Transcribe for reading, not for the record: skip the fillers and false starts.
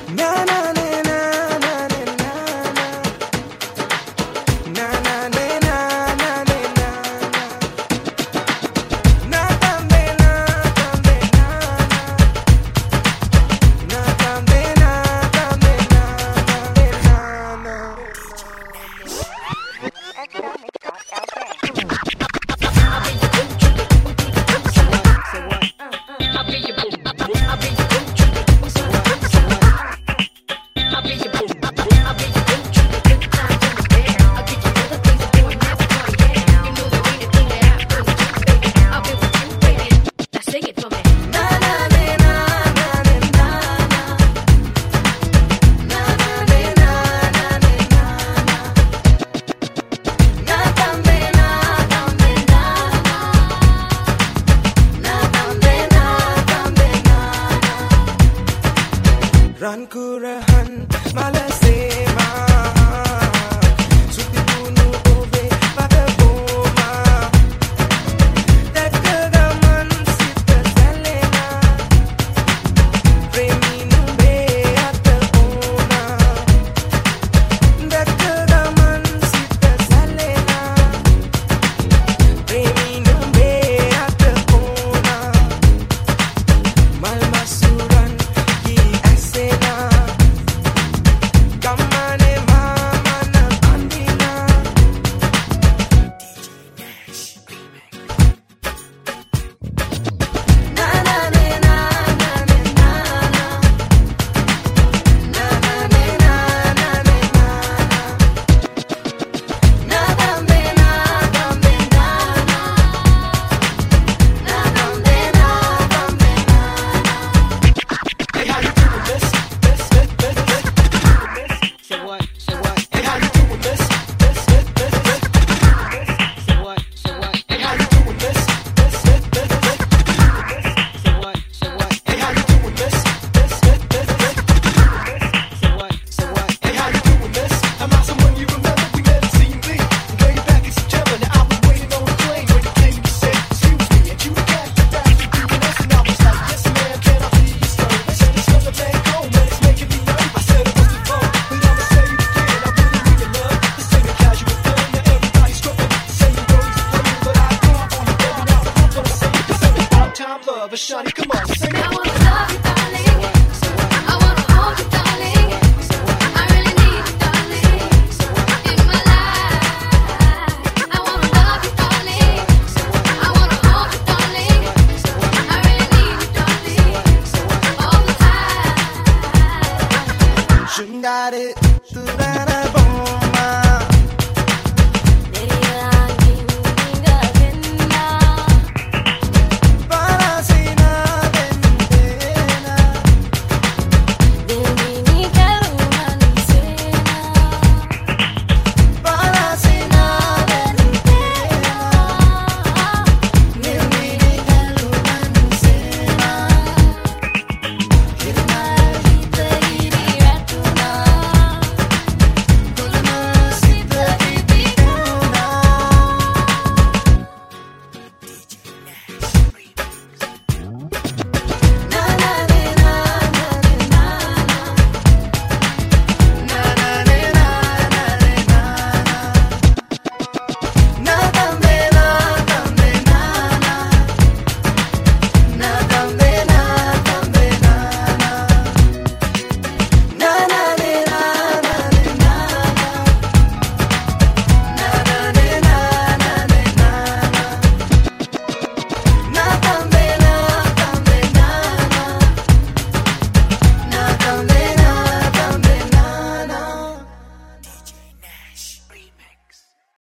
Na na na na na na na na na na na na na tambe na tambe na na tambe na tambe na na. Ran kurahan malasema suti bunuh ove pada boma Dagdaman sita salena premi numbe atal ona Dagdaman sita salena premi numbe atal ona Mal masuran Kamane mama na andina na na na na na na na na na na tambe na tambe na na tambe na tambe na. Hey, how you doing this? Say what? Hey, how you doing this? Say what? Hey, how you doing this? Say what? Hey, how you doing this? Say what? Hey, how you doing this? I'm not someone you remember, we never seen me. Way back in September, now I was waiting on the plane when you came and you said, excuse me, and you got the back to doing this, and I was like, yes man, can I please your story? They said it's another back home, and it's making me nervous. I said it was the phone, but I'ma say it again, I really need your love. This ain't a casual thing, now everybody's struggling, saying words are playing, but I go on you, baby, now I'm gonna say it. This ain't about time love, but shawty, come on, sing it. I wanna love you, darling. I wanna hold you, darling. I really need you, darling, in my life. I wanna love you, darling. I wanna hold you, darling. I really need you, darling, all the time. Shouldn't got it.